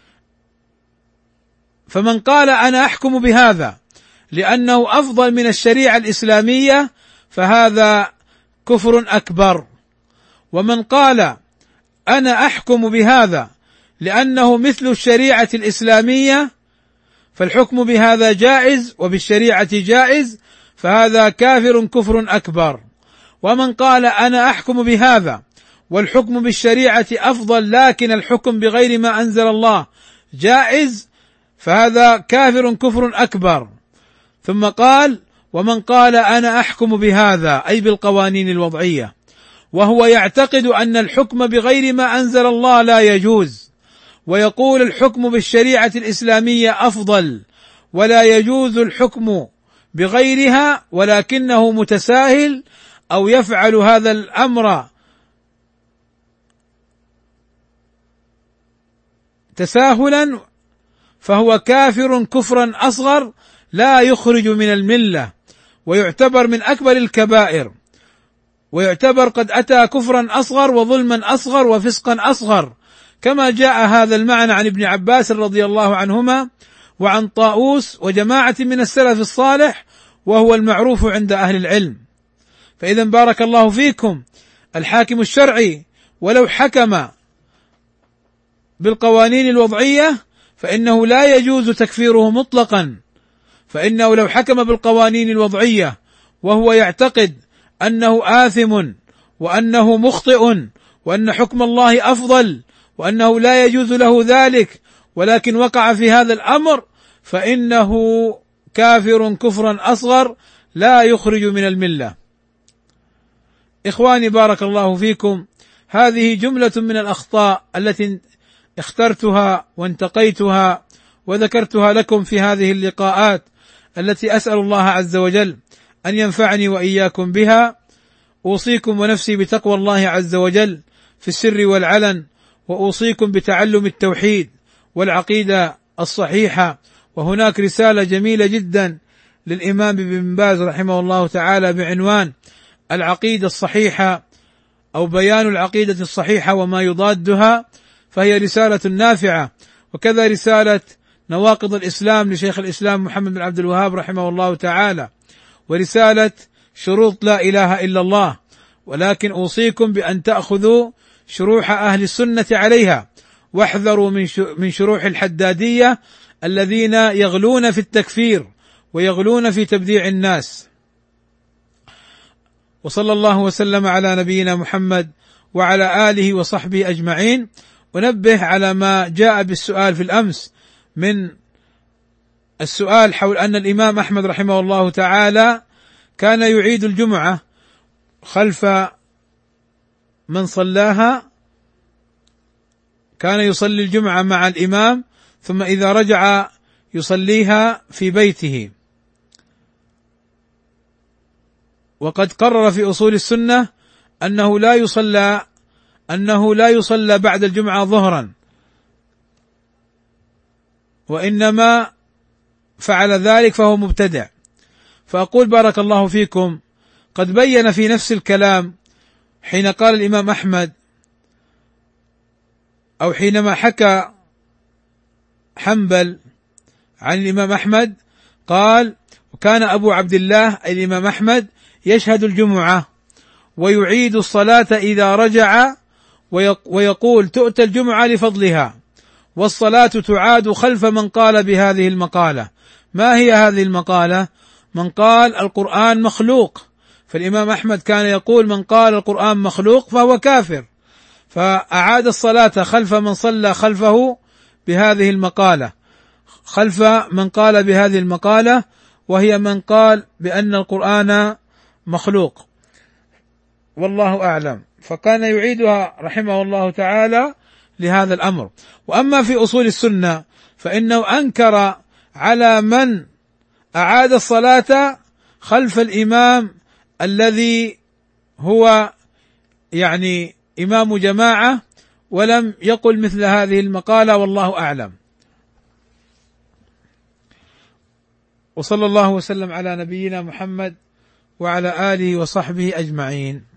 فمن قال أنا أحكم بهذا لأنه أفضل من الشريعة الإسلامية فهذا كفر أكبر، ومن قال أنا أحكم بهذا لأنه مثل الشريعة الإسلامية فالحكم بهذا جائز وبالشريعة جائز فهذا كافر كفر أكبر، ومن قال أنا أحكم بهذا والحكم بالشريعة أفضل لكن الحكم بغير ما أنزل الله جائز فهذا كافر كفر أكبر. ثم قال: ومن قال أنا أحكم بهذا، أي بالقوانين الوضعية، وهو يعتقد أن الحكم بغير ما أنزل الله لا يجوز، ويقول الحكم بالشريعة الإسلامية أفضل ولا يجوز الحكم بغيرها، ولكنه متساهل أو يفعل هذا الأمر تساهلا، فهو كافر كفرا أصغر لا يخرج من الملة، ويعتبر من أكبر الكبائر، ويعتبر قد أتى كفرا أصغر وظلما أصغر وفسقا أصغر، كما جاء هذا المعنى عن ابن عباس رضي الله عنهما وعن طاووس وجماعة من السلف الصالح، وهو المعروف عند أهل العلم. فإذا بارك الله فيكم الحاكم الشرعي ولو حكم بالقوانين الوضعية فإنه لا يجوز تكفيره مطلقا، فإنه لو حكم بالقوانين الوضعية وهو يعتقد أنه آثم وأنه مخطئ وأن حكم الله أفضل وأنه لا يجوز له ذلك، ولكن وقع في هذا الأمر، فإنه كافر كفرا أصغر لا يخرج من الملة. إخواني بارك الله فيكم، هذه جملة من الأخطاء التي اخترتها وانتقيتها وذكرتها لكم في هذه اللقاءات، التي أسأل الله عز وجل أن ينفعني وإياكم بها. أوصيكم ونفسي بتقوى الله عز وجل في السر والعلن، وأوصيكم بتعلم التوحيد والعقيدة الصحيحة. وهناك رسالة جميلة جدا للإمام ابن باز رحمه الله تعالى بعنوان العقيدة الصحيحة أو بيان العقيدة الصحيحة وما يضادها، فهي رسالة نافعة. وكذا رسالة نواقض الإسلام لشيخ الإسلام محمد بن عبد الوهاب رحمه الله تعالى، ورسالة شروط لا إله إلا الله. ولكن أوصيكم بأن تأخذوا شروح أهل السنة عليها، واحذروا من من شروح الحدادية الذين يغلون في التكفير ويغلون في تبديع الناس. وصلى الله وسلم على نبينا محمد وعلى آله وصحبه أجمعين. ونبه على ما جاء بالسؤال في الأمس من السؤال حول أن الإمام أحمد رحمه الله تعالى كان يعيد الجمعة خلف من صلاها، كان يصلي الجمعة مع الإمام ثم إذا رجع يصليها في بيته. وقد قرر في أصول السنة أنه لا يصلى أنه لا يصلى بعد الجمعة ظهرا، وإنما فعل ذلك فهو مبتدع. فأقول بارك الله فيكم، قد بين في نفس الكلام حين قال الإمام أحمد، أو حينما حكى حنبل عن الإمام أحمد قال: وكان أبو عبد الله الإمام أحمد يشهد الجمعة ويعيد الصلاة إذا رجع، ويقول: تؤتى الجمعة لفضلها، والصلاة تعاد خلف من قال بهذه المقالة. ما هي هذه المقالة؟ من قال القرآن مخلوق، فالإمام أحمد كان يقول: من قال القرآن مخلوق فهو كافر، فأعاد الصلاة خلف من صلى خلفه بهذه المقالة، خلف من قال بهذه المقالة، وهي من قال بأن القرآن مخلوق، والله أعلم. فكان يعيدها رحمه الله تعالى لهذا الأمر. وأما في أصول السنة فإنه أنكر على من أعاد الصلاة خلف الإمام الذي هو يعني إمام جماعة، ولم يقل مثل هذه المقالة، والله أعلم. وصلى الله وسلم على نبينا محمد وعلى آله وصحبه أجمعين.